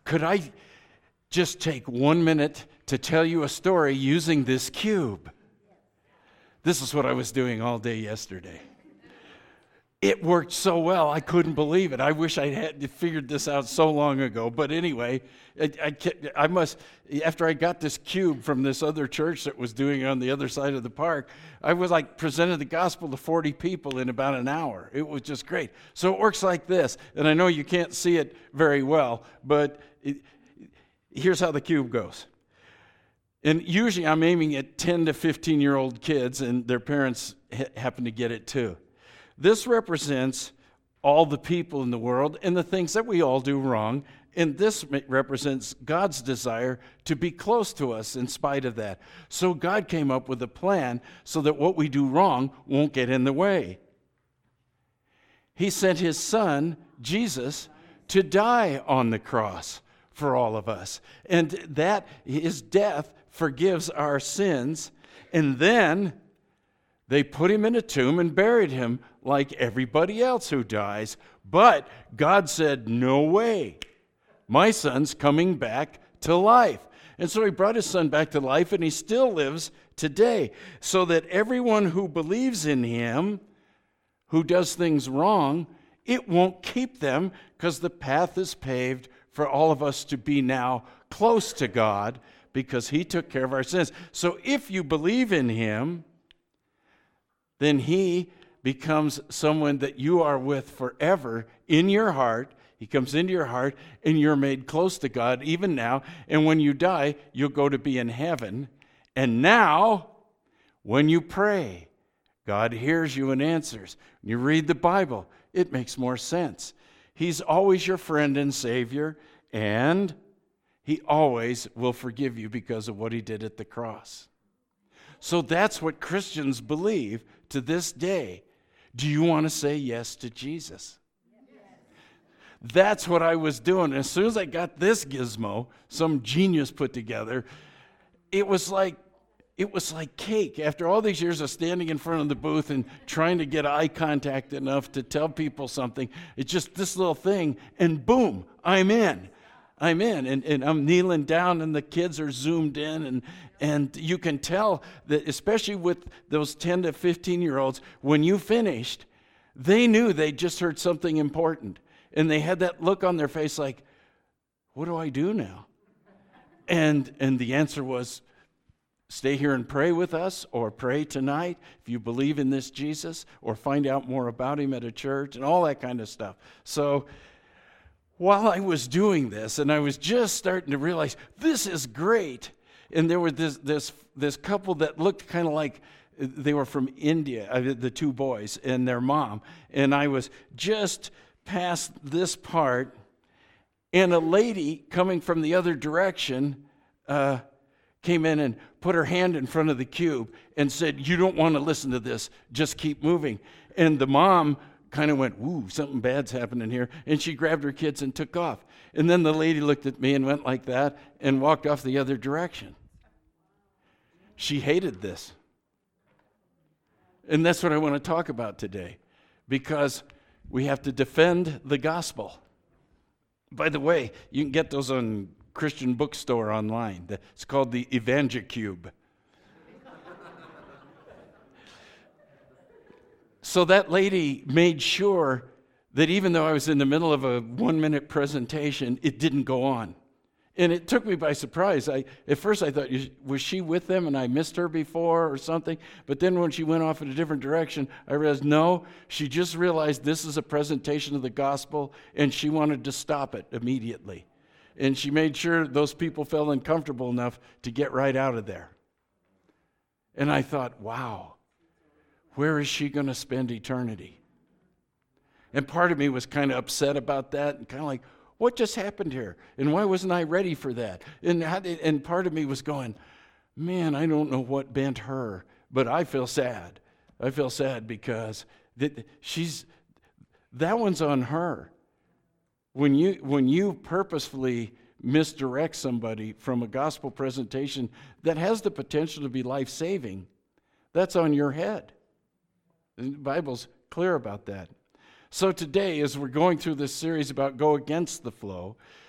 could I just take 1 minute to tell you a story using this cube? This is what I was doing all day yesterday. It worked so well, I couldn't believe it. I wish I had figured this out so long ago. But anyway, I must, after I got this cube from this other church that was doing it on the other side of the park, I was like presented the gospel to 40 people in about an hour. It was just great. So it works like this. And I know you can't see it very well, but here's how the cube goes. And usually I'm aiming at 10 to 15-year-old kids, and their parents happen to get it too. This represents all the people in the world and the things that we all do wrong. And this represents God's desire to be close to us in spite of that. So God came up with a plan so that what we do wrong won't get in the way. He sent his son, Jesus, to die on the cross for all of us. And that his death forgives our sins. And then they put him in a tomb and buried him like everybody else who dies. But God said, no way. My son's coming back to life. And so he brought his son back to life, and he still lives today. So that everyone who believes in him, who does things wrong, it won't keep them, because the path is paved for all of us to be now close to God, because he took care of our sins. So if you believe in him, then he becomes someone that you are with forever in your heart. He comes into your heart, and you're made close to God even now. And when you die, you'll go to be in heaven. And now, when you pray, God hears you and answers. When you read the Bible, it makes more sense. He's always your friend and Savior, and he always will forgive you because of what he did at the cross. So that's what Christians believe to this day. Do you want to say yes to Jesus? Yes. That's what I was doing. As soon as I got this gizmo, some genius put together, it was like cake. After all these years of standing in front of the booth and trying to get eye contact enough to tell people something, it's just this little thing, and boom, I'm in. And I'm kneeling down, and the kids are zoomed in, and you can tell that, especially with those 10 to 15-year-olds, when you finished, they knew they just heard something important. And they had that look on their face like, what do I do now? And the answer was, stay here and pray with us, or pray tonight if you believe in this Jesus, or find out more about him at a church, and all that kind of stuff. So while I was doing this, and I was just starting to realize this is great, and there was this couple that looked kind of like they were from India, the two boys and their mom, and I was just past this part, and a lady coming from the other direction came in and put her hand in front of the cube and said, "You don't want to listen to this, just keep moving." And the mom kind of went, "Ooh, something bad's happening here." And she grabbed her kids and took off. And then the lady looked at me and went like that and walked off the other direction. She hated this. And that's what I want to talk about today, because we have to defend the gospel. By the way, you can get those on Christian bookstore online. It's called the EvangeCube. So that lady made sure that even though I was in the middle of a 1-minute presentation, it didn't go on. And it took me by surprise. At first I thought, was she with them and I missed her before or something? But then when she went off in a different direction, I realized, no, she just realized this is a presentation of the gospel, and she wanted to stop it immediately. And she made sure those people felt uncomfortable enough to get right out of there. And I thought, wow, where is she going to spend eternity? And part of me was kind of upset about that, and kind of like, what just happened here? And why wasn't I ready for that? And part of me was going, man, I don't know what bent her, but I feel sad. I feel sad because that one's on her. When you purposefully misdirect somebody from a gospel presentation that has the potential to be life-saving, that's on your head. The Bible's clear about that. So today, as we're going through this series about go against the flow,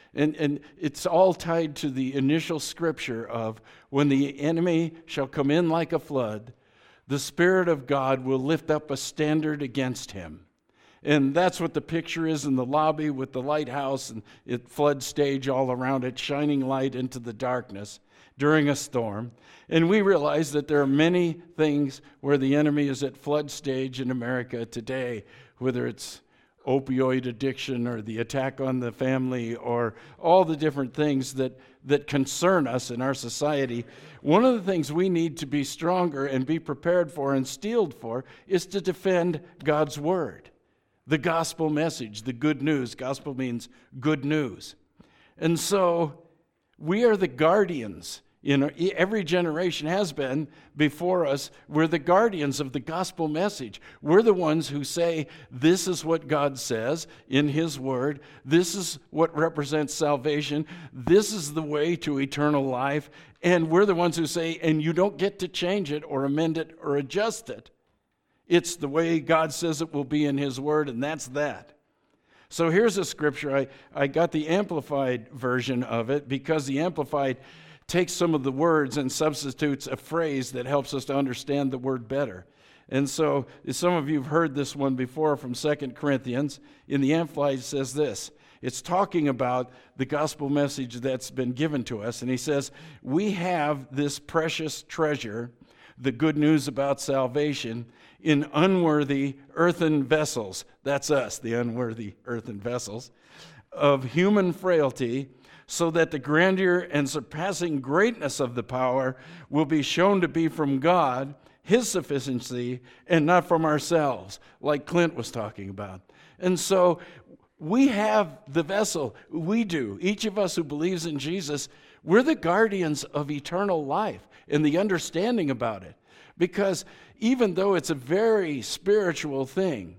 And it's all tied to the initial scripture of when the enemy shall come in like a flood, the Spirit of God will lift up a standard against him. And that's what the picture is in the lobby with the lighthouse and it flood stage all around it, shining light into the darkness during a storm. And we realize that there are many things where the enemy is at flood stage in America today, whether it's opioid addiction or the attack on the family or all the different things that concern us in our society. One of the things we need to be stronger and be prepared for and steeled for is to defend God's word. The gospel message, the good news. Gospel means good news. And so we are the guardians. Every generation has been before us. We're the guardians of the gospel message. We're the ones who say, this is what God says in his word. This is what represents salvation. This is the way to eternal life. And we're the ones who say, and you don't get to change it or amend it or adjust it. It's the way God says it will be in his word, and that's that. So here's a scripture. I got the Amplified version of it because the Amplified takes some of the words and substitutes a phrase that helps us to understand the word better. And so some of you have heard this one before from 2 Corinthians. In the Amplified, it says this. It's talking about the gospel message that's been given to us. And he says, we have this precious treasure, the good news about salvation, in unworthy earthen vessels. That's us, the unworthy earthen vessels, of human frailty, so that the grandeur and surpassing greatness of the power will be shown to be from God, his sufficiency, and not from ourselves, like Clint was talking about. And so we have the vessel. We do. Each of us who believes in Jesus, we're the guardians of eternal life and the understanding about it. Because even though it's a very spiritual thing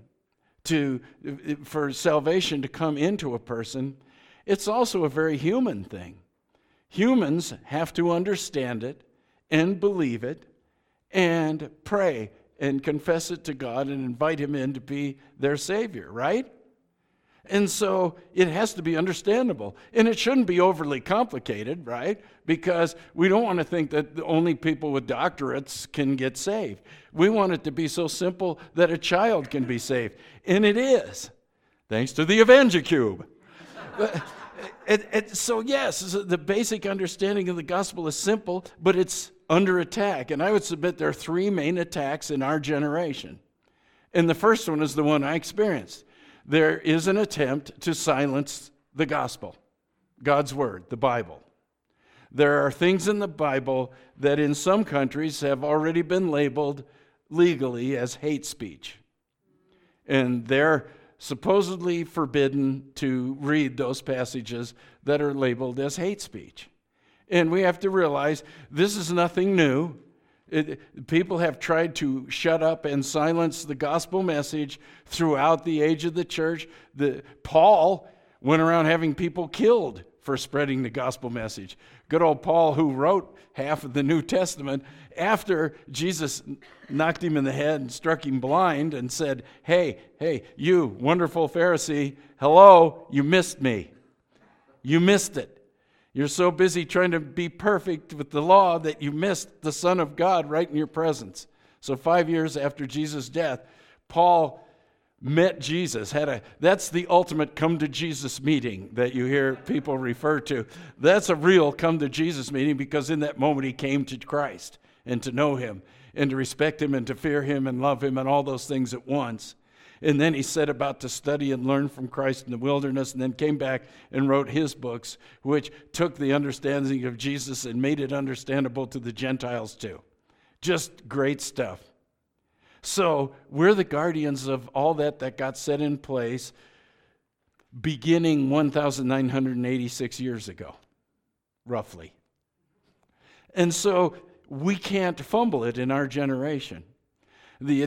for salvation to come into a person, it's also a very human thing. Humans have to understand it and believe it and pray and confess it to God and invite him in to be their Savior, right? And so it has to be understandable. And it shouldn't be overly complicated, right? Because we don't want to think that only people with doctorates can get saved. We want it to be so simple that a child can be saved. And it is, thanks to the EvangeCube. So yes, the basic understanding of the gospel is simple, but it's under attack. And I would submit there are three main attacks in our generation. And the first one is the one I experienced. There is an attempt to silence the gospel, God's word, the Bible. There are things in the Bible that in some countries have already been labeled legally as hate speech. And they're supposedly forbidden to read those passages that are labeled as hate speech. And we have to realize this is nothing new. People have tried to shut up and silence the gospel message throughout the age of the church. Paul went around having people killed for spreading the gospel message. Good old Paul, who wrote half of the New Testament, after Jesus knocked him in the head and struck him blind and said, hey, you wonderful Pharisee, hello, you missed me. You missed it. You're so busy trying to be perfect with the law that you missed the Son of God right in your presence. So 5 years after Jesus' death, Paul met Jesus. That's the ultimate come to Jesus meeting that you hear people refer to. That's a real come to Jesus meeting because in that moment he came to Christ and to know him and to respect him and to fear him and love him and all those things at once. And then he set about to study and learn from Christ in the wilderness and then came back and wrote his books, which took the understanding of Jesus and made it understandable to the Gentiles too. Just great stuff. So we're the guardians of all that got set in place beginning 1,986 years ago, roughly. And so we can't fumble it in our generation. The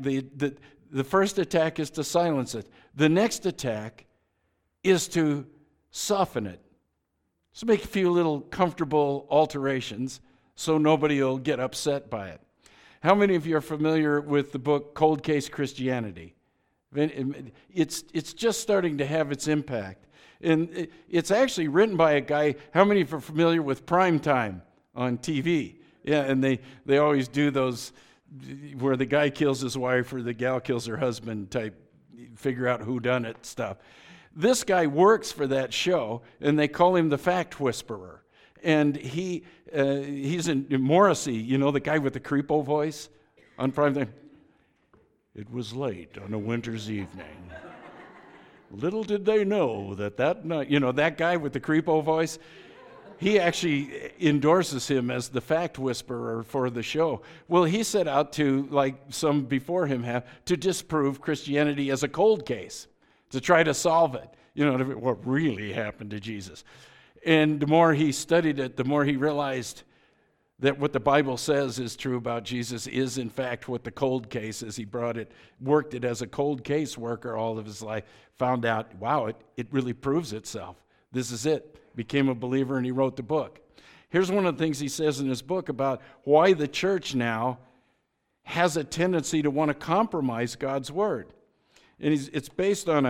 first attack is to silence it. The next attack is to soften it. So make a few little comfortable alterations so nobody will get upset by it. How many of you are familiar with the book Cold Case Christianity? It's just starting to have its impact. And it's actually written by a guy. How many are familiar with Prime Time on TV? Yeah, and they always do those where the guy kills his wife or the gal kills her husband type, figure out who done it stuff. This guy works for that show, and they call him the Fact Whisperer. And he's in Morrissey, the guy with the creepo voice on Prime Time. It was late on a winter's evening. Little did they know that night, that guy with the creepo voice, he actually endorses him as the fact whisperer for the show. Well, he set out to, like some before him have, to disprove Christianity as a cold case, to try to solve it, what really happened to Jesus. And the more he studied it, the more he realized that what the Bible says is true about Jesus is, in fact, what the cold case is. He worked it as a cold case worker all of his life, found out, wow, it really proves itself. This is it. Became a believer, and he wrote the book. Here's one of the things he says in his book about why the church now has a tendency to want to compromise God's word. And it's based on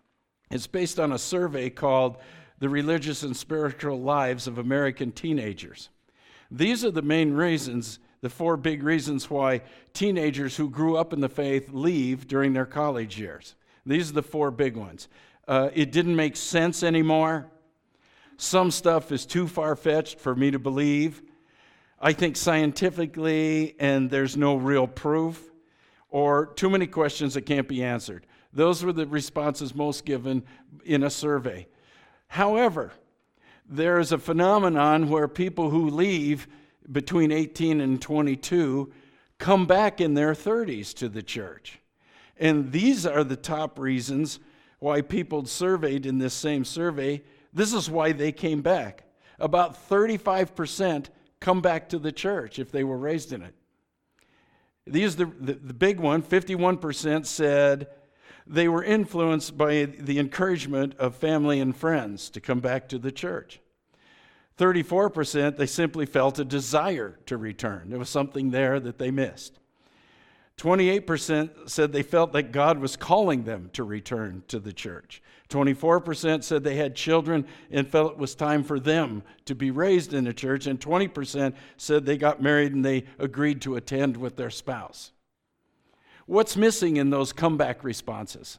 a survey called The Religious and Spiritual Lives of American Teenagers. These are the main reasons, the 4 big reasons why teenagers who grew up in the faith leave during their college years. These are the 4 big ones. It didn't make sense anymore. Some stuff is too far-fetched for me to believe. I think scientifically, and there's no real proof, or too many questions that can't be answered. Those were the responses most given in a survey. However, there is a phenomenon where people who leave between 18 and 22 come back in their 30s to the church. And these are the top reasons why people surveyed in this same survey, this is why they came back. About 35% come back to the church if they were raised in it. These the big one, 51% said they were influenced by the encouragement of family and friends to come back to the church. 34%, they simply felt a desire to return. There was something there that they missed. 28% said they felt that God was calling them to return to the church. 24% said they had children and felt it was time for them to be raised in the church. And 20% said they got married and they agreed to attend with their spouse. What's missing in those comeback responses?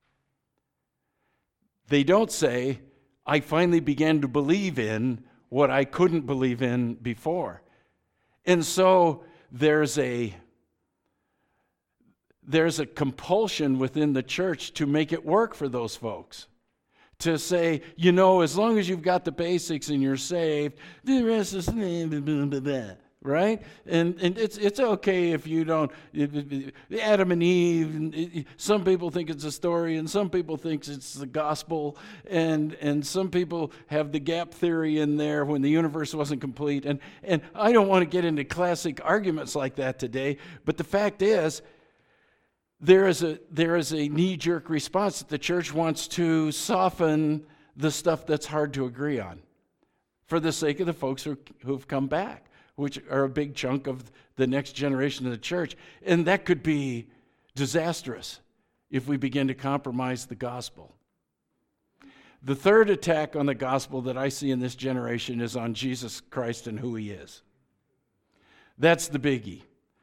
They don't say, I finally began to believe in what I couldn't believe in before. And so there's a compulsion within the church to make it work for those folks. To say, as long as you've got the basics and you're saved, the rest is right? And it's okay if you don't. Adam and Eve, some people think it's a story, and some people think it's the gospel, and some people have the gap theory in there when the universe wasn't complete. And I don't want to get into classic arguments like that today, but the fact is, there is a knee-jerk response that the church wants to soften the stuff that's hard to agree on for the sake of the folks who've come back, which are a big chunk of the next generation of the church. And that could be disastrous if we begin to compromise the gospel. The third attack on the gospel that I see in this generation is on Jesus Christ and who he is. That's the biggie.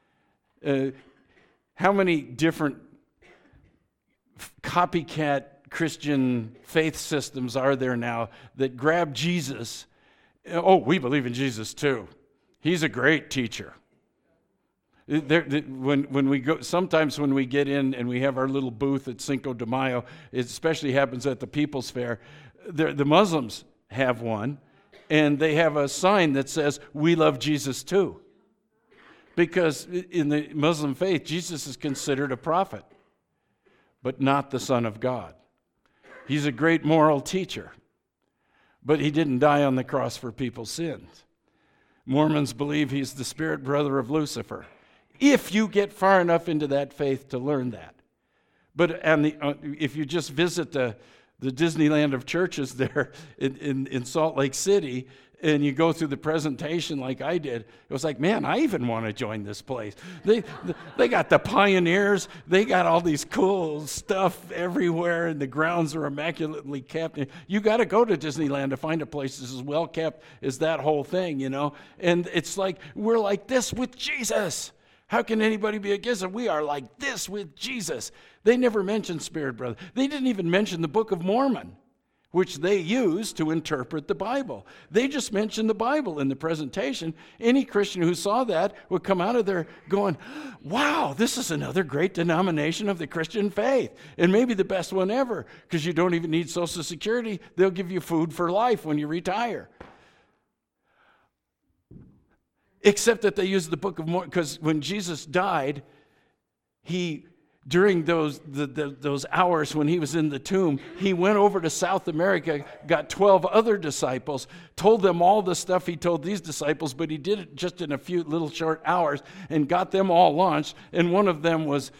How many different copycat Christian faith systems are there now that grab Jesus? Oh, we believe in Jesus too. He's a great teacher. When we go, sometimes when we get in and we have our little booth at Cinco de Mayo, it especially happens at the People's Fair, the Muslims have one, and they have a sign that says, "We love Jesus too." Because in the Muslim faith, Jesus is considered a prophet, but not the Son of God. He's a great moral teacher, but he didn't die on the cross for people's sins. Mormons believe he's the spirit brother of Lucifer, if you get far enough into that faith to learn that. But if you just visit the the Disneyland of churches there in Salt Lake City, and you go through the presentation like I did, it was like, man, I even want to join this place. They got the pioneers. They got all these cool stuff everywhere, and the grounds are immaculately kept. You got to go to Disneyland to find a place that's as well kept as that whole thing, you know. And it's like, we're like this with Jesus. How can anybody be against it? We are like this with Jesus. They never mentioned Spirit Brother. They didn't even mention the Book of Mormon, which they use to interpret the Bible. They just mentioned the Bible in the presentation. Any Christian who saw that would come out of there going, wow, this is another great denomination of the Christian faith, and maybe the best one ever, because you don't even need Social Security. They'll give you food for life when you retire. Except that they use the Book of Mormon, because when Jesus died, during those hours when he was in the tomb, he went over to South America, got 12 other disciples, told them all the stuff he told these disciples, but he did it just in a few little short hours and got them all launched. And one of them was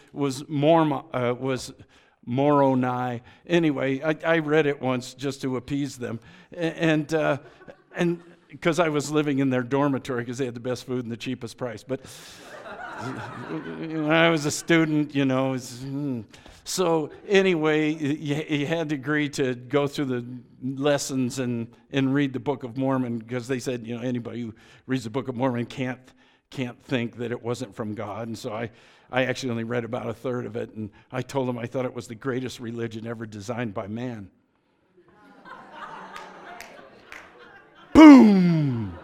Moroni. Anyway, I read it once just to appease them, and because I was living in their dormitory because they had the best food and the cheapest price. But when I was a student, you know. So anyway, you had to agree to go through the lessons and read the Book of Mormon, because they said, you know, anybody who reads the Book of Mormon can't think that it wasn't from God. And so I actually only read about a third of it, and I told them I thought it was the greatest religion ever designed by man. Boom!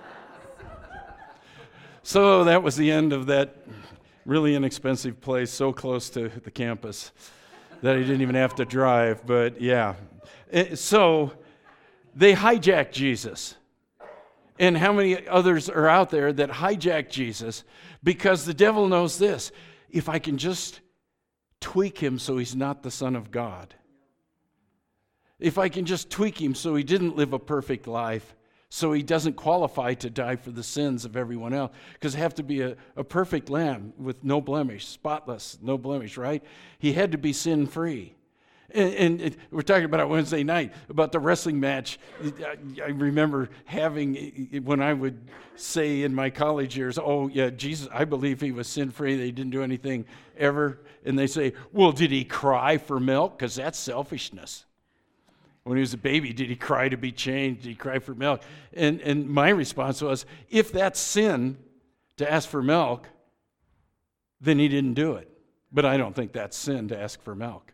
So that was the end of that really inexpensive place, so close to the campus that I didn't even have to drive. But yeah. So they hijacked Jesus. And how many others are out there that hijack Jesus? Because the devil knows this: if I can just tweak him so he's not the Son of God, if I can just tweak him so he didn't live a perfect life, so he doesn't qualify to die for the sins of everyone else, because it have to be a perfect lamb with no blemish, spotless, no blemish, right? He had to be sin-free. And we're talking about it Wednesday night, about the wrestling match. I remember having, when I would say in my college years, oh, yeah, Jesus, I believe he was sin-free. They didn't do anything ever. And they say, well, did he cry for milk? Because that's selfishness. When he was a baby, did he cry to be changed? Did he cry for milk? And my response was, if that's sin to ask for milk, then he didn't do it. But I don't think that's sin to ask for milk,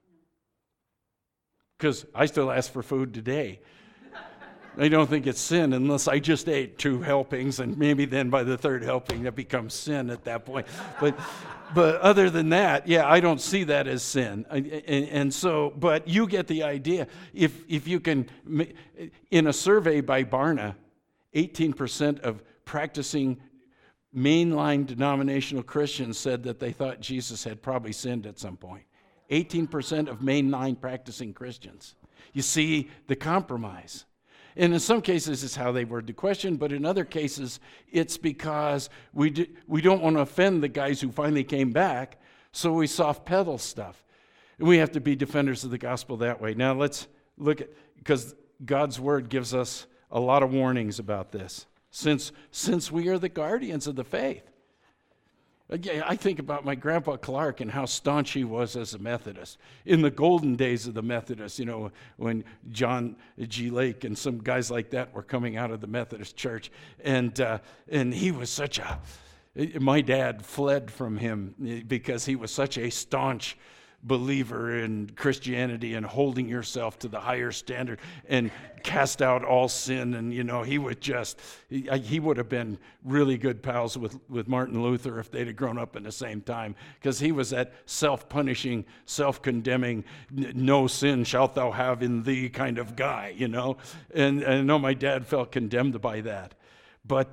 because I still ask for food today. I don't think it's sin unless I just ate 2 helpings, and maybe then by the 3rd helping it becomes sin at that point. But other than that, yeah, I don't see that as sin. And so, but you get the idea. If you can, in a survey by Barna, 18% of practicing mainline denominational Christians said that they thought Jesus had probably sinned at some point. 18% of mainline practicing Christians. You see the compromise. And in some cases, it's how they word the question, but in other cases, it's because we don't want to offend the guys who finally came back, so we soft pedal stuff. And we have to be defenders of the gospel that way. Now let's look at, because God's word gives us a lot of warnings about this, since we are the guardians of the faith. I think about my grandpa Clark and how staunch he was as a Methodist. In the golden days of the Methodists, you know, when John G. Lake and some guys like that were coming out of the Methodist church. And he was my dad fled from him because he was such a staunch believer in Christianity and holding yourself to the higher standard and cast out all sin. And, you know, he would have been really good pals with Martin Luther if they'd have grown up in the same time, because he was that self-punishing, self-condemning, no sin shalt thou have in thee kind of guy, you know. And I know my dad felt condemned by that. But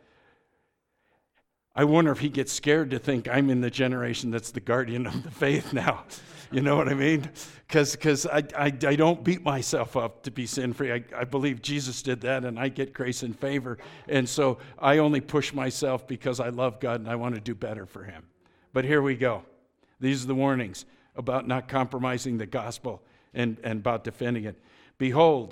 I wonder if he gets scared to think I'm in the generation that's the guardian of the faith now. You know what I mean? Because I don't beat myself up to be sin-free. I believe Jesus did that, and I get grace and favor. And so I only push myself because I love God and I want to do better for him. But here we go. These are the warnings about not compromising the gospel and about defending it. Behold,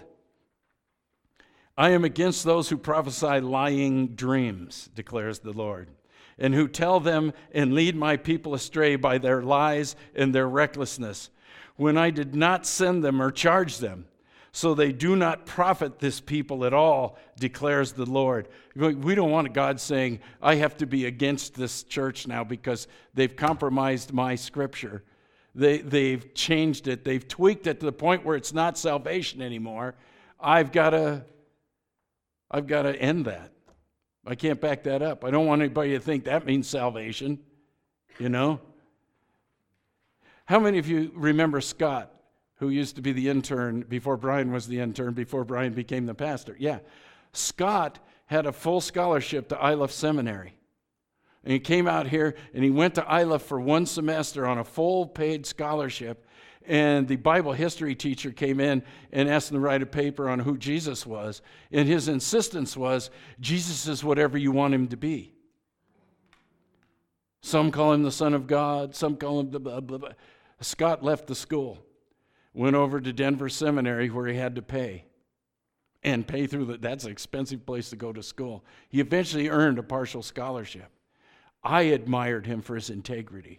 I am against those who prophesy lying dreams, declares the Lord, and who tell them and lead my people astray by their lies and their recklessness, when I did not send them or charge them. So they do not profit this people at all, declares the Lord. We don't want God saying, I have to be against this church now because they've compromised my scripture. They've changed it. They've tweaked it to the point where it's not salvation anymore. I've got to end that. I can't back that up. I don't want anybody to think that means salvation, you know? How many of you remember Scott, who used to be the intern before Brian was the intern, before Brian became the pastor? Yeah. Scott had a full scholarship to Iliff Seminary. And he came out here and he went to Iliff for one semester on a full paid scholarship. And the Bible history teacher came in and asked him to write a paper on who Jesus was. And his insistence was, Jesus is whatever you want him to be. Some call him the Son of God, some call him the blah, blah, blah. Scott left the school, went over to Denver Seminary where he had to pay. And pay through that's an expensive place to go to school. He eventually earned a partial scholarship. I admired him for his integrity,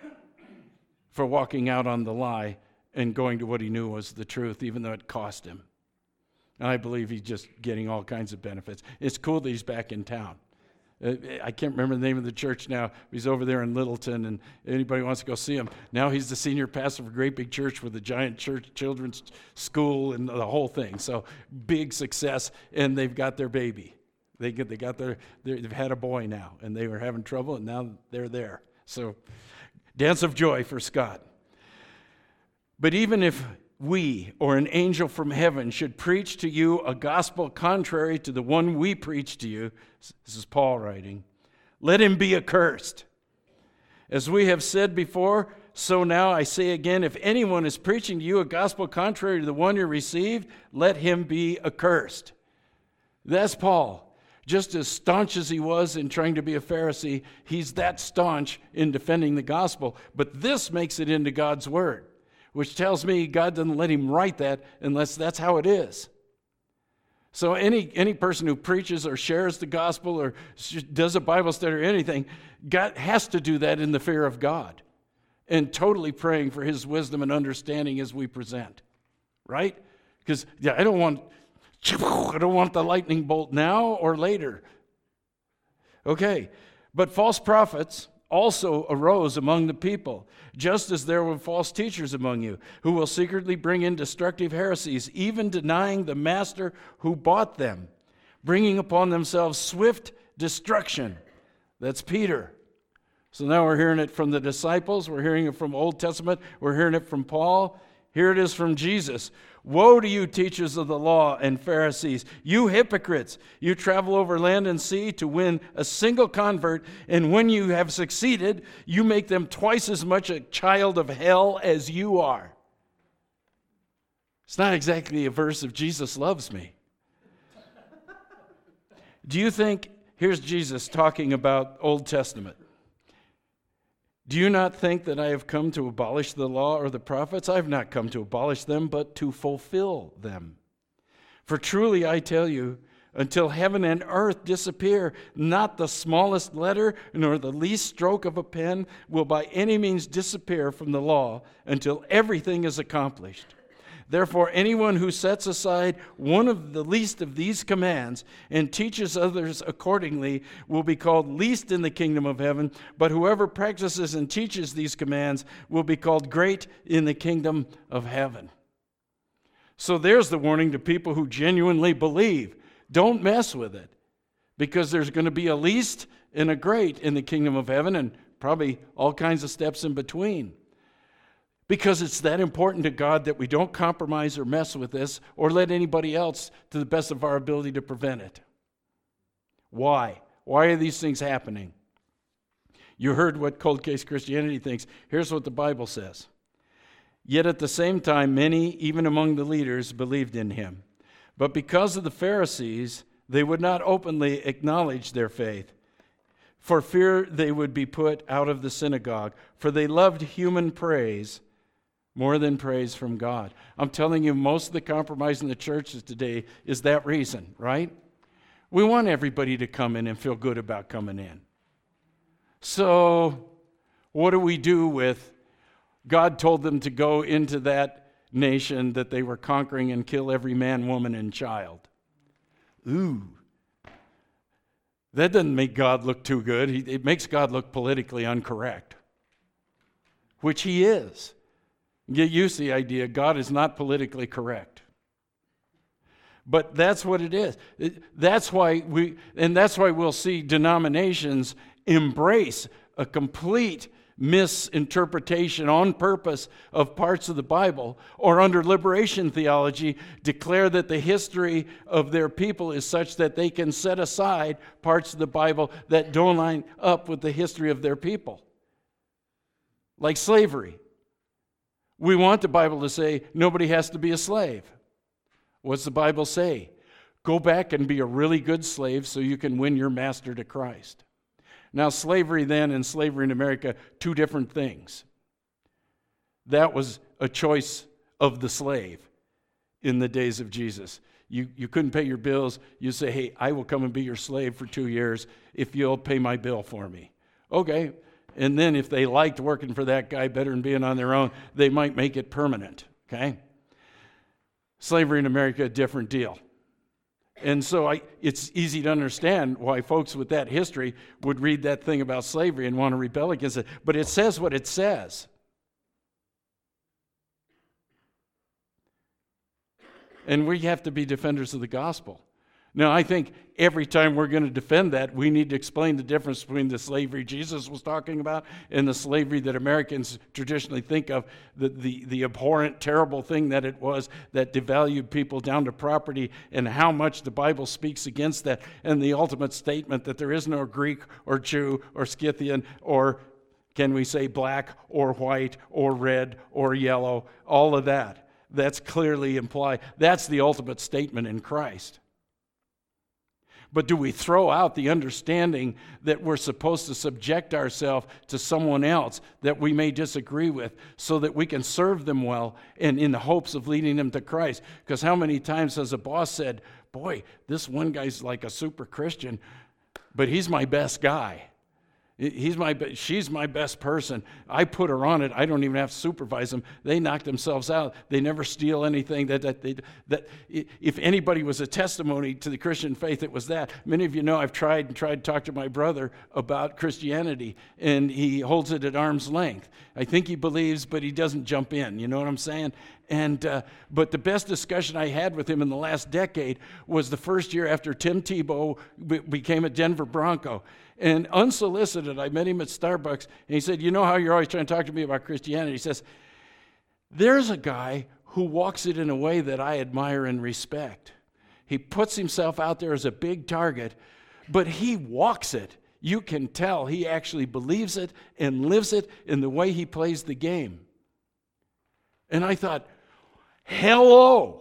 for walking out on the lie and going to what he knew was the truth, even though it cost him. And I believe he's just getting all kinds of benefits. It's cool that he's back in town. I can't remember the name of the church now. He's over there in Littleton, and anybody wants to go see him. Now he's the senior pastor of a great big church with a giant church children's school and the whole thing. So big success, and they've got their baby. They've had a boy now, and they were having trouble, and now they're there. So dance of joy for Scott. But even if we or an angel from heaven should preach to you a gospel contrary to the one we preach to you, this is Paul writing, let him be accursed. As we have said before, so now I say again, if anyone is preaching to you a gospel contrary to the one you received, let him be accursed. That's Paul. Just as staunch as he was in trying to be a Pharisee, he's that staunch in defending the gospel. But this makes it into God's word, which tells me God doesn't let him write that unless that's how it is. So any person who preaches or shares the gospel or does a Bible study or anything, God has to do that in the fear of God and totally praying for his wisdom and understanding as we present, right? Because I don't want the lightning bolt now or later. Okay, but false prophets also arose among the people, just as there were false teachers among you, who will secretly bring in destructive heresies, even denying the master who bought them, bringing upon themselves swift destruction. That's Peter. So now we're hearing it from the disciples, we're hearing it from Old Testament, we're hearing it from Paul. Here it is from Jesus. Woe to you, teachers of the law and Pharisees, you hypocrites! You travel over land and sea to win a single convert, and when you have succeeded, you make them twice as much a child of hell as you are. It's not exactly a verse of Jesus loves me. Do you think, here's Jesus talking about Old Testament. Do you not think that I have come to abolish the law or the prophets? I have not come to abolish them, but to fulfill them. For truly I tell you, until heaven and earth disappear, not the smallest letter nor the least stroke of a pen will by any means disappear from the law until everything is accomplished. Therefore, anyone who sets aside one of the least of these commands and teaches others accordingly will be called least in the kingdom of heaven, but whoever practices and teaches these commands will be called great in the kingdom of heaven. So there's the warning to people who genuinely believe. Don't mess with it, because there's going to be a least and a great in the kingdom of heaven, and probably all kinds of steps in between. Because it's that important to God that we don't compromise or mess with this or let anybody else to the best of our ability to prevent it. Why? Why are these things happening? You heard what Cold Case Christianity thinks. Here's what the Bible says. Yet at the same time, many, even among the leaders, believed in him. But because of the Pharisees, they would not openly acknowledge their faith, for fear they would be put out of the synagogue. For they loved human praise more than praise from God. I'm telling you, most of the compromise in the churches today is that reason, right? We want everybody to come in and feel good about coming in. So what do we do with God told them to go into that nation that they were conquering and kill every man, woman, and child? Ooh. That doesn't make God look too good. It makes God look politically incorrect, which he is. Get used to the idea God is not politically correct. But that's what it is. That's why we'll see denominations embrace a complete misinterpretation on purpose of parts of the Bible, or under liberation theology declare that the history of their people is such that they can set aside parts of the Bible that don't line up with the history of their people. Like slavery. We want the Bible to say nobody has to be a slave. What's the Bible say? Go back and be a really good slave so you can win your master to Christ. Now, slavery then and slavery in America, two different things. That was a choice of the slave in the days of Jesus. You couldn't pay your bills. You say, hey, I will come and be your slave for 2 years if you'll pay my bill for me. Okay. And then if they liked working for that guy better than being on their own, they might make it permanent. Okay. Slavery in America, a different deal. And so it's easy to understand why folks with that history would read that thing about slavery and want to rebel against it. But it says what it says. And we have to be defenders of the gospel. Now, I think every time we're going to defend that, we need to explain the difference between the slavery Jesus was talking about and the slavery that Americans traditionally think of, the abhorrent, terrible thing that it was that devalued people down to property, and how much the Bible speaks against that, and the ultimate statement that there is no Greek or Jew or Scythian or, can we say, black or white or red or yellow, all of that. That's clearly implied. That's the ultimate statement in Christ. But do we throw out the understanding that we're supposed to subject ourselves to someone else that we may disagree with so that we can serve them well and in the hopes of leading them to Christ? Because how many times has a boss said, boy, this one guy's like a super Christian, but he's my best guy. She's my best person. I put her on it. I don't even have to supervise them. They knock themselves out. They never steal anything. That if anybody was a testimony to the Christian faith, it was that. Many of you know I've tried to talk to my brother about Christianity, and he holds it at arm's length. I think he believes, but he doesn't jump in. You know what I'm saying? But the best discussion I had with him in the last decade was the first year after Tim Tebow became a Denver Bronco. And unsolicited, I met him at Starbucks, and he said, you know how you're always trying to talk to me about Christianity? He says, there's a guy who walks it in a way that I admire and respect. He puts himself out there as a big target, but he walks it. You can tell he actually believes it and lives it in the way he plays the game. And I thought, hello.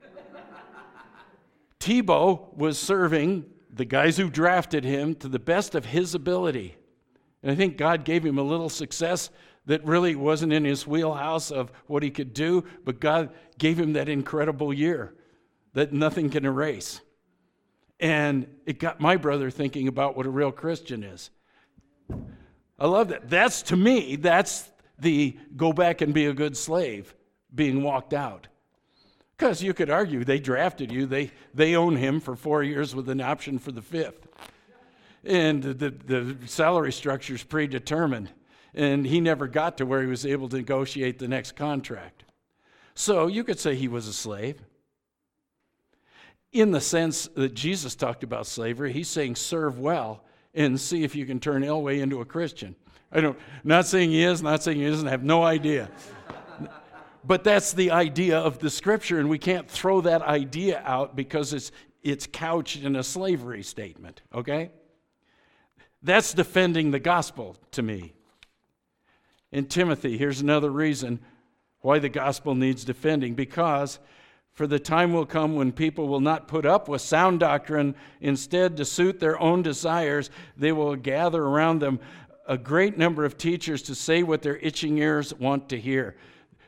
Tebow was serving the guys who drafted him to the best of his ability. And I think God gave him a little success that really wasn't in his wheelhouse of what he could do, but God gave him that incredible year that nothing can erase. And it got my brother thinking about what a real Christian is. I love that. That's, to me, that's the go back and be a good slave being walked out. Because you could argue they drafted you, they own him for 4 years with an option for the 5th. And the salary structure is predetermined. And he never got to where he was able to negotiate the next contract. So you could say he was a slave. In the sense that Jesus talked about slavery, he's saying serve well and see if you can turn Elway into a Christian. Not saying he is, not saying he doesn't, have no idea. But that's the idea of the Scripture, and we can't throw that idea out because it's couched in a slavery statement, okay? That's defending the gospel to me. In Timothy, here's another reason why the gospel needs defending, because for the time will come when people will not put up with sound doctrine. Instead, to suit their own desires, they will gather around them a great number of teachers to say what their itching ears want to hear.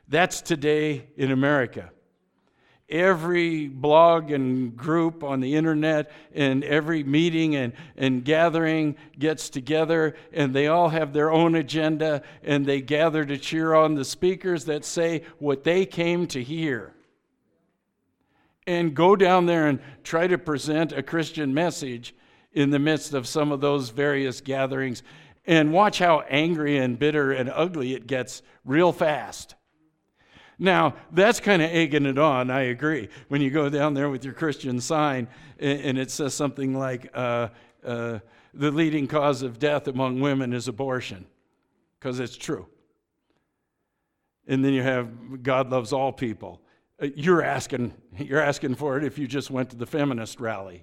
That's today in America. Every blog and group on the internet and every meeting and gathering gets together, and they all have their own agenda, and they gather to cheer on the speakers that say what they came to hear. And go down there and try to present a Christian message in the midst of some of those various gatherings, and watch how angry and bitter and ugly it gets real fast. Now, that's kind of egging it on, I agree. When you go down there with your Christian sign and it says something like, the leading cause of death among women is abortion, because it's true. And then you have God loves all people. You're asking for it if you just went to the feminist rally.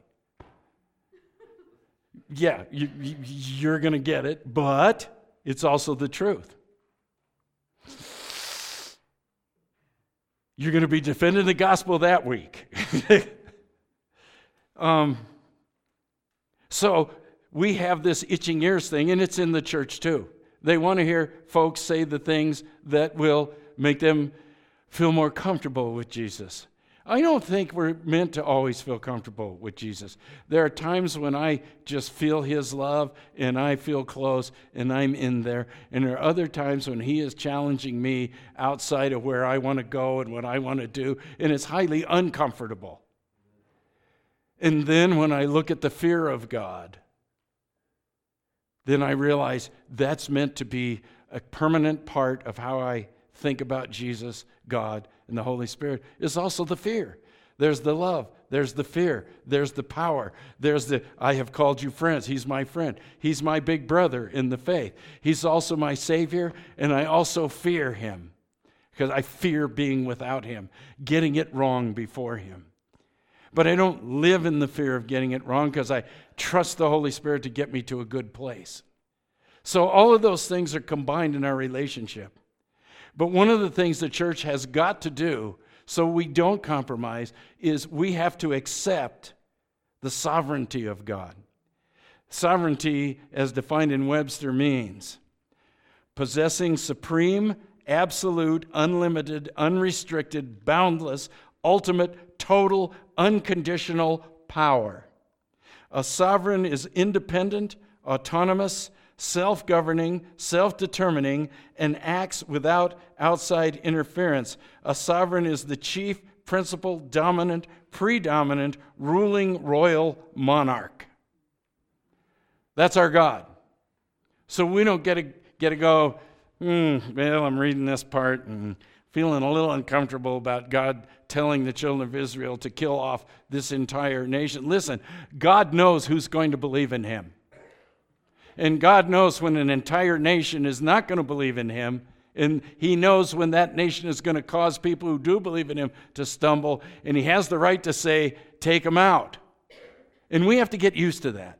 Yeah, you're going to get it, but it's also the truth. You're going to be defending the gospel that week. So we have this itching ears thing, and it's in the church too. They want to hear folks say the things that will make them feel more comfortable with Jesus. I don't think we're meant to always feel comfortable with Jesus. There are times when I just feel his love and I feel close and I'm in there. And there are other times when he is challenging me outside of where I want to go and what I want to do, and it's highly uncomfortable. And then when I look at the fear of God, then I realize that's meant to be a permanent part of how I think about Jesus, God, and the Holy Spirit. Is also the fear. There's the love. There's the fear. There's the power. There's the, I have called you friends. He's my friend. He's my big brother in the faith. He's also my Savior, and I also fear him because I fear being without him, getting it wrong before him. But I don't live in the fear of getting it wrong because I trust the Holy Spirit to get me to a good place. So all of those things are combined in our relationship. But one of the things the church has got to do so we don't compromise is we have to accept the sovereignty of God. Sovereignty, as defined in Webster, means possessing supreme, absolute, unlimited, unrestricted, boundless, ultimate, total, unconditional power. A sovereign is independent, autonomous, self-governing, self-determining, and acts without outside interference. A sovereign is the chief, principal, dominant, predominant, ruling royal monarch. That's our God. So we don't get to go, well, I'm reading this part and feeling a little uncomfortable about God telling the children of Israel to kill off this entire nation. Listen, God knows who's going to believe in him. And God knows when an entire nation is not going to believe in him, and he knows when that nation is going to cause people who do believe in him to stumble, and he has the right to say, take them out. And we have to get used to that.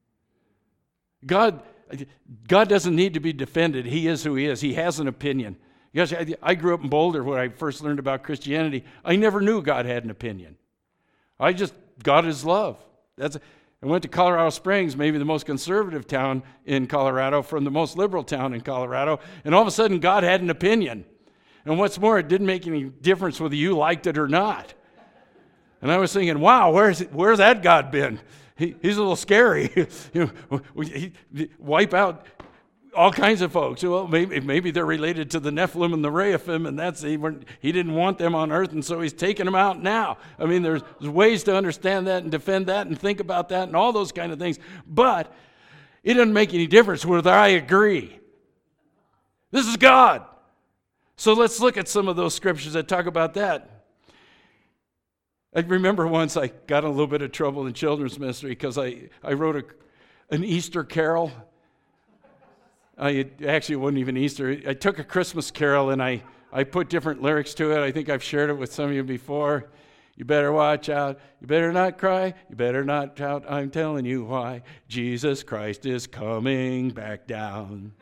God doesn't need to be defended. He is who he is. He has an opinion. Yes, I grew up in Boulder where I first learned about Christianity. I never knew God had an opinion. God is love. I went to Colorado Springs, maybe the most conservative town in Colorado, from the most liberal town in Colorado, and all of a sudden God had an opinion. And what's more, it didn't make any difference whether you liked it or not. And I was thinking, wow, where's that God been? He's a little scary. He wipe out all kinds of folks. Well, maybe they're related to the Nephilim and the Rehaphim, and he didn't want them on earth, and so he's taking them out now. I mean, there's ways to understand that and defend that and think about that and all those kind of things. But it doesn't make any difference whether I agree. This is God. So let's look at some of those scriptures that talk about that. I remember once I got in a little bit of trouble in children's ministry because I wrote an Easter carol. Actually, it wasn't even Easter. I took a Christmas carol and I put different lyrics to it. I think I've shared it with some of you before. You better watch out. You better not cry. You better not shout. I'm telling you why. Jesus Christ is coming back down.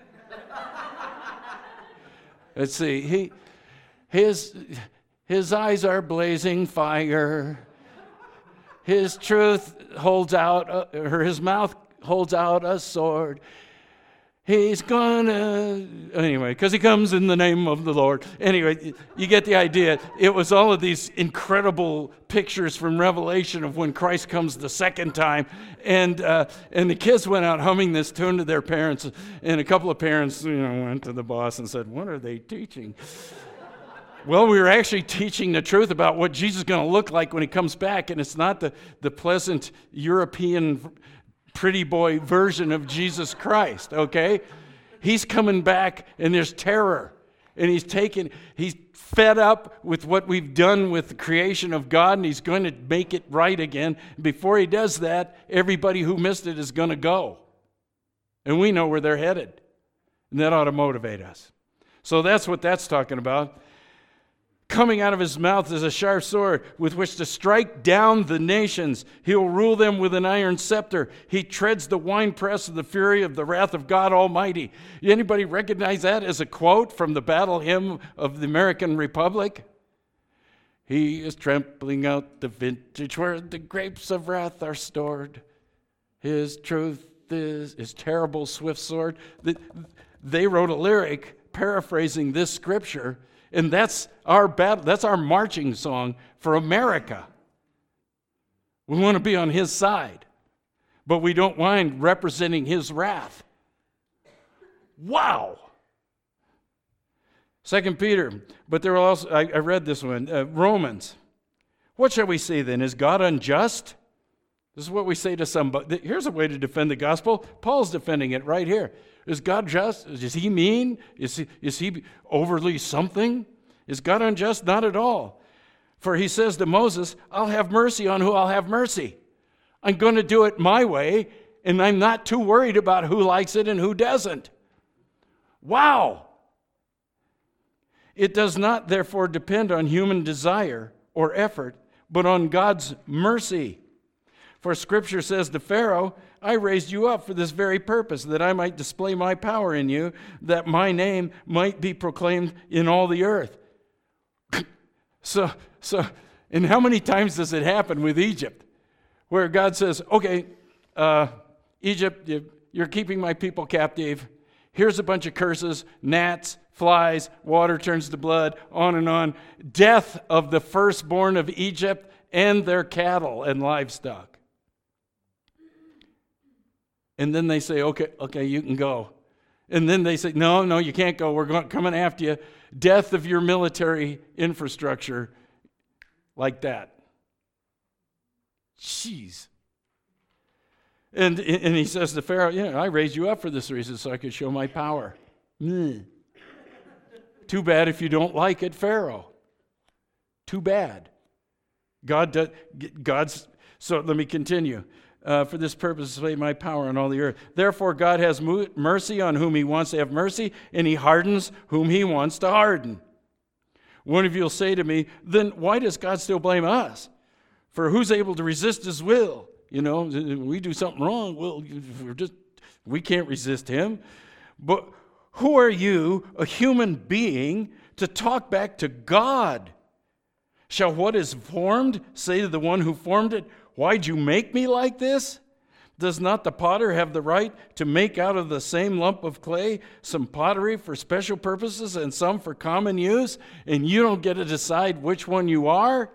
Let's see. His eyes are blazing fire. His truth holds out, or his mouth holds out a sword. He's gonna, anyway, because he comes in the name of the Lord. Anyway, you get the idea. It was all of these incredible pictures from Revelation of when Christ comes the second time. And the kids went out humming this tune to their parents. And a couple of parents, went to the boss and said, "What are they teaching?" Well, we were actually teaching the truth about what Jesus is going to look like when he comes back. And it's not the pleasant European pretty boy version of Jesus Christ, okay? He's coming back and there's terror. And he's fed up with what we've done with the creation of God, and he's going to make it right again. Before he does that, everybody who missed it is going to go. And we know where they're headed. And that ought to motivate us. So that's what that's talking about. Coming out of his mouth is a sharp sword with which to strike down the nations. He will rule them with an iron scepter. He treads the winepress of the fury of the wrath of God Almighty. Anybody recognize that as a quote from the battle hymn of the American Republic? He is trampling out the vintage where the grapes of wrath are stored. His truth is his terrible swift sword. They wrote a lyric paraphrasing this scripture. And that's our battle. That's our marching song for America. We want to be on his side, but we don't mind representing his wrath. Wow. 2 Peter, but there are also, I read this one, Romans. What shall we say then? Is God unjust? This is what we say to somebody. Here's a way to defend the gospel. Paul's defending it right here. Is God just? Is he mean? Is he overly something? Is God unjust? Not at all. For he says to Moses, I'll have mercy on who I'll have mercy. I'm going to do it my way, and I'm not too worried about who likes it and who doesn't. Wow. It does not, therefore, depend on human desire or effort, but on God's mercy. For Scripture says to Pharaoh, I raised you up for this very purpose, that I might display my power in you, that my name might be proclaimed in all the earth. So, and how many times does it happen with Egypt, where God says, okay, Egypt, you're keeping my people captive. Here's a bunch of curses, gnats, flies, water turns to blood, on and on. Death of the firstborn of Egypt and their cattle and livestock. And then they say, okay, you can go. And then they say, no, you can't go. We're coming after you. Death of your military infrastructure, like that. Jeez. And he says to Pharaoh, I raised you up for this reason so I could show my power. Too bad if you don't like it, Pharaoh. Too bad. So let me continue. For this purpose, display my power on all the earth. Therefore, God has mercy on whom he wants to have mercy, and he hardens whom he wants to harden. One of you will say to me, then why does God still blame us? For who's able to resist his will? We do something wrong, we can't resist him. But who are you, a human being, to talk back to God? Shall what is formed say to the one who formed it, why'd you make me like this? Does not the potter have the right to make out of the same lump of clay some pottery for special purposes and some for common use, and you don't get to decide which one you are?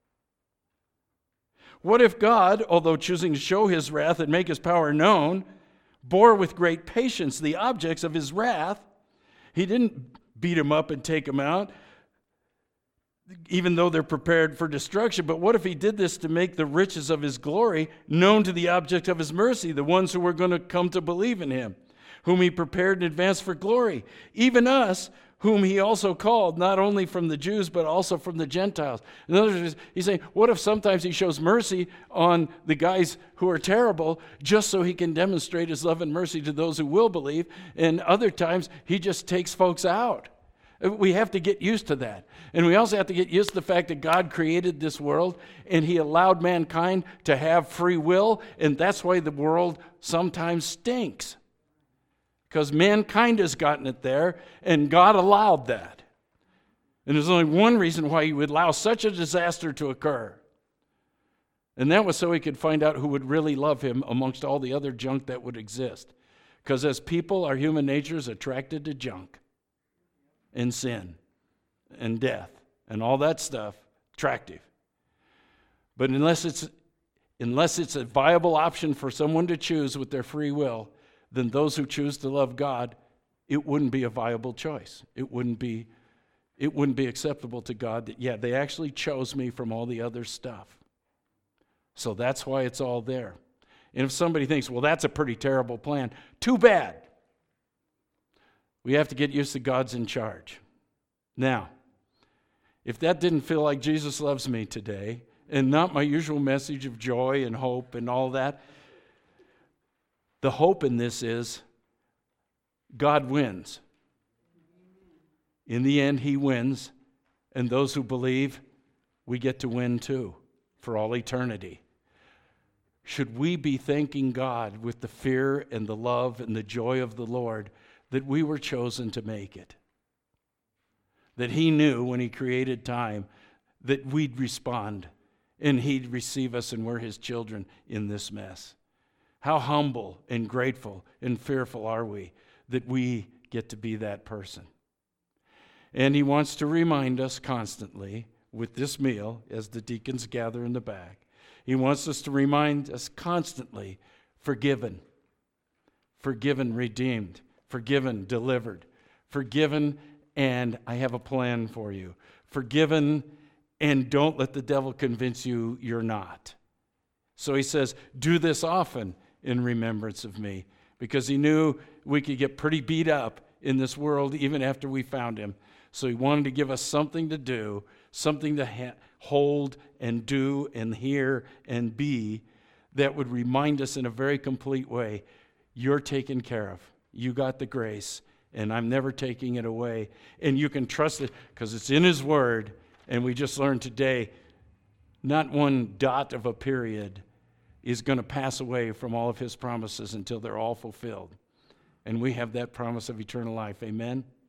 What if God, although choosing to show his wrath and make his power known, bore with great patience the objects of his wrath? He didn't beat them up and take them out, even though they're prepared for destruction. But what if he did this to make the riches of his glory known to the object of his mercy, the ones who were going to come to believe in him, whom he prepared in advance for glory? Even us, whom he also called, not only from the Jews, but also from the Gentiles. In other words, he's saying, what if sometimes he shows mercy on the guys who are terrible, just so he can demonstrate his love and mercy to those who will believe, and other times he just takes folks out? We have to get used to that. And we also have to get used to the fact that God created this world and he allowed mankind to have free will, and that's why the world sometimes stinks. Because mankind has gotten it there, and God allowed that. And there's only one reason why he would allow such a disaster to occur. And that was so he could find out who would really love him amongst all the other junk that would exist. Because as people, our human nature is attracted to junk and sin and death and all that stuff, attractive. But unless it's a viable option for someone to choose with their free will, then those who choose to love God, it wouldn't be a viable choice. It wouldn't be acceptable to God that, yeah, they actually chose me from all the other stuff. So that's why it's all there. And if somebody thinks, well, that's a pretty terrible plan, too bad. We have to get used to God's in charge. Now, if that didn't feel like Jesus loves me today, and not my usual message of joy and hope and all that, the hope in this is God wins. In the end, he wins, and those who believe, we get to win too for all eternity. Should we be thanking God with the fear and the love and the joy of the Lord that we were chosen to make it? That he knew when he created time that we'd respond and he'd receive us and we're his children in this mess. How humble and grateful and fearful are we that we get to be that person? And he wants to remind us constantly with this meal as the deacons gather in the back. He wants us to remind us constantly, forgiven, redeemed, forgiven, delivered, forgiven, and I have a plan for you. Forgiven, and don't let the devil convince you you're not. So he says, do this often in remembrance of me, because he knew we could get pretty beat up in this world even after we found him. So he wanted to give us something to do, something to hold and do and hear and be that would remind us in a very complete way, you're taken care of. You got the grace, and I'm never taking it away. And you can trust it because it's in his word. And we just learned today, not one dot of a period is going to pass away from all of his promises until they're all fulfilled. And we have that promise of eternal life. Amen?